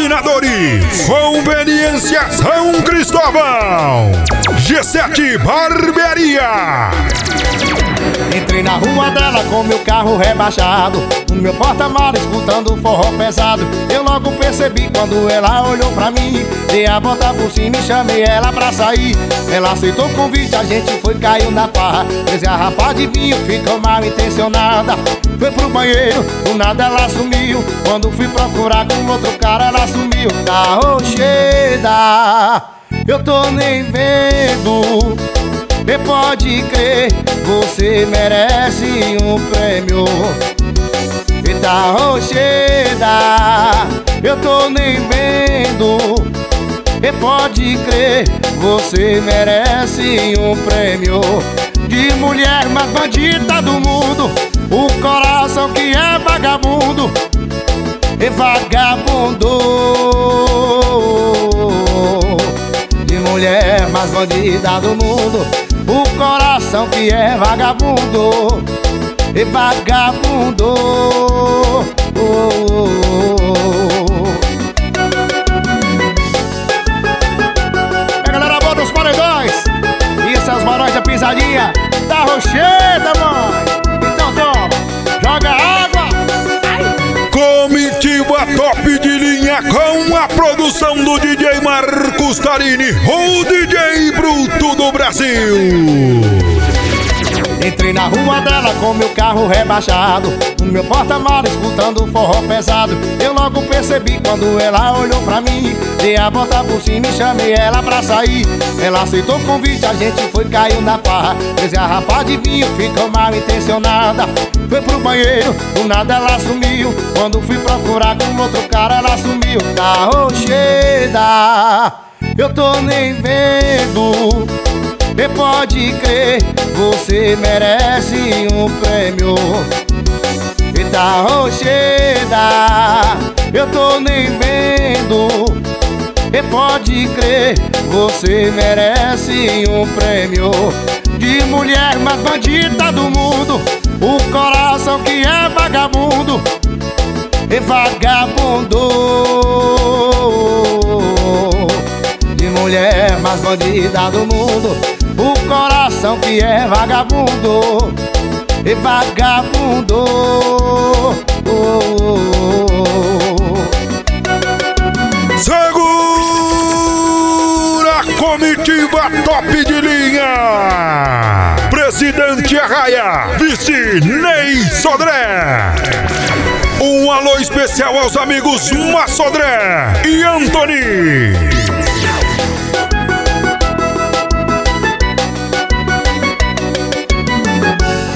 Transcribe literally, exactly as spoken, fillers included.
Iluminadores, Conveniência São Cristóvão, G sete Barbearia. Entrei na rua dela com meu carro rebaixado, no meu porta-malas escutando forró pesado. Eu logo percebi quando ela olhou pra mim, dei a volta por cima e chamei ela pra sair. Ela aceitou o convite, a gente foi, caiu na farra. Três garrafas de vinho, ficou mal intencionada. Foi pro banheiro, do nada ela sumiu. Quando fui procurar com outro cara, ela sumiu. Tá rocheda, eu tô nem vendo. E pode crer, você merece um prêmio. Eita rocheda, eu tô nem vendo. E pode crer, você merece um prêmio. De mulher mais bandida do mundo, o coração que é vagabundo. E vagabundo. De mulher mais bandida do mundo, o coração que é vagabundo. E vagabundo. Oh, oh, oh. É, galera boa dos paredões, isso é os barões da pisadinha da Rocheda, mãe. Então toma, joga água. Comitiva top de linha com a produção do D J Marcos Tarini, o D J Bruto do Brasil. Entrei na rua dela com meu carro rebaixado, no meu porta-malas escutando forró pesado. Eu logo percebi quando ela olhou pra mim, dei a volta por cima e chamei ela pra sair. Ela aceitou o convite, a gente foi, caiu na farra. Três garrafas de vinho, ficou mal intencionada. Foi pro banheiro, do nada ela sumiu. Quando fui procurar com outro cara, ela sumiu. Tá rocheda, eu tô nem vendo. E pode crer, você merece um prêmio. Eita rocheda, eu tô nem vendo. E pode crer, você merece um prêmio. De mulher mais bandida do mundo, o coração que é vagabundo. E vagabundo. De mulher mais bandida do mundo, o coração que é vagabundo. E vagabundo. Oh, oh, oh. Segura a comitiva top de linha. Presidente Arraia, vice Ney Sodré. Um alô especial aos amigos Massodré e Antony.